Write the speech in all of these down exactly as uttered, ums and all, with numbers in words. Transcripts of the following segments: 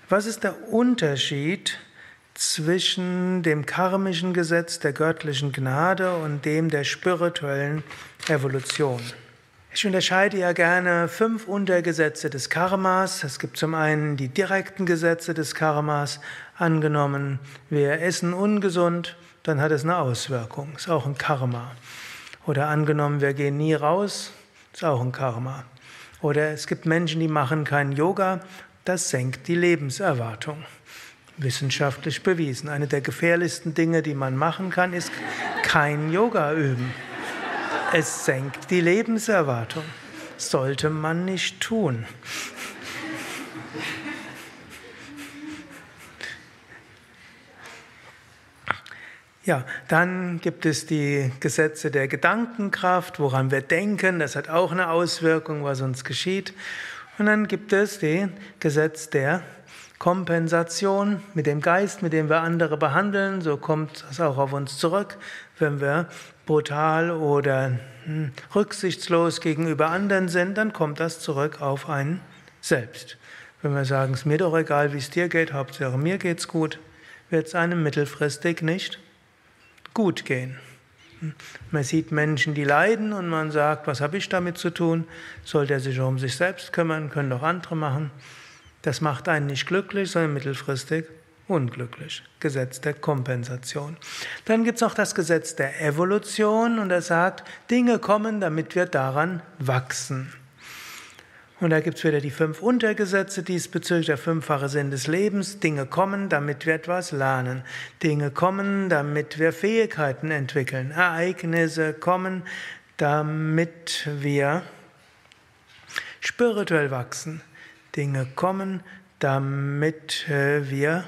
Was ist der Unterschied zwischen dem karmischen Gesetz der göttlichen Gnade und dem der spirituellen Evolution? Ich unterscheide ja gerne fünf Untergesetze des Karmas. Es gibt zum einen die direkten Gesetze des Karmas. Angenommen, wir essen ungesund, dann hat es eine Auswirkung, ist auch ein Karma. Oder angenommen, wir gehen nie raus, ist auch ein Karma. Oder es gibt Menschen, die machen keinen Yoga, das senkt die Lebenserwartung. Wissenschaftlich bewiesen. Eine der gefährlichsten Dinge, die man machen kann, ist kein Yoga üben. Es senkt die Lebenserwartung. Sollte man nicht tun. Ja, dann gibt es die Gesetze der Gedankenkraft, woran wir denken, das hat auch eine Auswirkung, was uns geschieht. Und dann gibt es das Gesetz der Kompensation mit dem Geist, mit dem wir andere behandeln, so kommt es auch auf uns zurück, wenn wir brutal oder hm, rücksichtslos gegenüber anderen sind, dann kommt das zurück auf einen selbst. Wenn wir sagen, es ist mir doch egal, wie es dir geht, Hauptsache mir geht's gut, wird es einem mittelfristig nicht gut gehen. Man sieht Menschen, die leiden und man sagt, was habe ich damit zu tun? Sollte er sich um sich selbst kümmern, können doch andere machen. Das macht einen nicht glücklich, sondern mittelfristig unglücklich. Gesetz der Kompensation. Dann gibt es noch das Gesetz der Evolution und das sagt, Dinge kommen, damit wir daran wachsen. Und da gibt es wieder die fünf Untergesetze diesbezüglich, der fünffache Sinn des Lebens. Dinge kommen, damit wir etwas lernen. Dinge kommen, damit wir Fähigkeiten entwickeln. Ereignisse kommen, damit wir spirituell wachsen. Dinge kommen, damit wir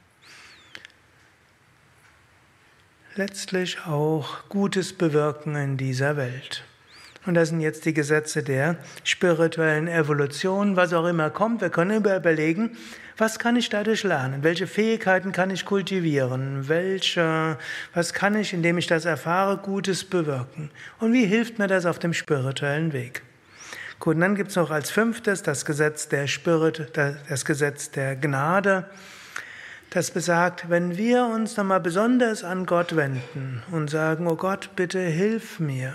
letztlich auch Gutes bewirken in dieser Welt. Und das sind jetzt die Gesetze der spirituellen Evolution, was auch immer kommt. Wir können überlegen, was kann ich dadurch lernen? Welche Fähigkeiten kann ich kultivieren? Welche, was kann ich, indem ich das erfahre, Gutes bewirken? Und wie hilft mir das auf dem spirituellen Weg? Gut, und dann gibt es noch als fünftes das Gesetz der Spirit, das Gesetz der Gnade. Das besagt, wenn wir uns nochmal besonders an Gott wenden und sagen, oh Gott, bitte hilf mir,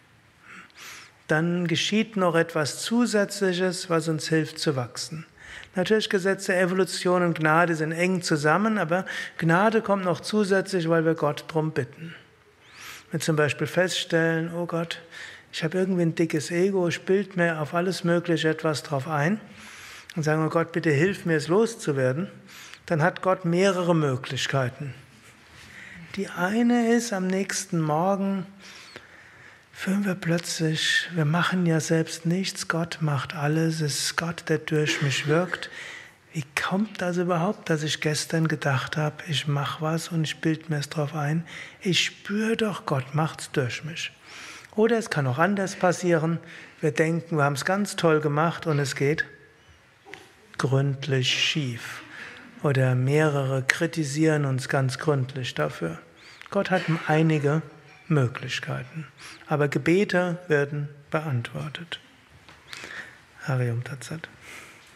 dann geschieht noch etwas Zusätzliches, was uns hilft zu wachsen. Natürlich, Gesetze der Evolution und Gnade sind eng zusammen, aber Gnade kommt noch zusätzlich, weil wir Gott darum bitten. Wenn wir zum Beispiel feststellen, oh Gott, ich habe irgendwie ein dickes Ego, ich bilde mir auf alles Mögliche etwas drauf ein und sagen, oh Gott, bitte hilf mir, es loszuwerden, dann hat Gott mehrere Möglichkeiten. Die eine ist, am nächsten Morgen fühlen wir plötzlich, wir machen ja selbst nichts, Gott macht alles, es ist Gott, der durch mich wirkt. Wie kommt das überhaupt, dass ich gestern gedacht habe, ich mache was und ich bilde mir es drauf ein? Ich spüre doch, Gott macht es durch mich. Oder es kann auch anders passieren. Wir denken, wir haben es ganz toll gemacht und es geht gründlich schief. Oder mehrere kritisieren uns ganz gründlich dafür. Gott hat einige Möglichkeiten. Aber Gebete werden beantwortet. Harium Tat Sat.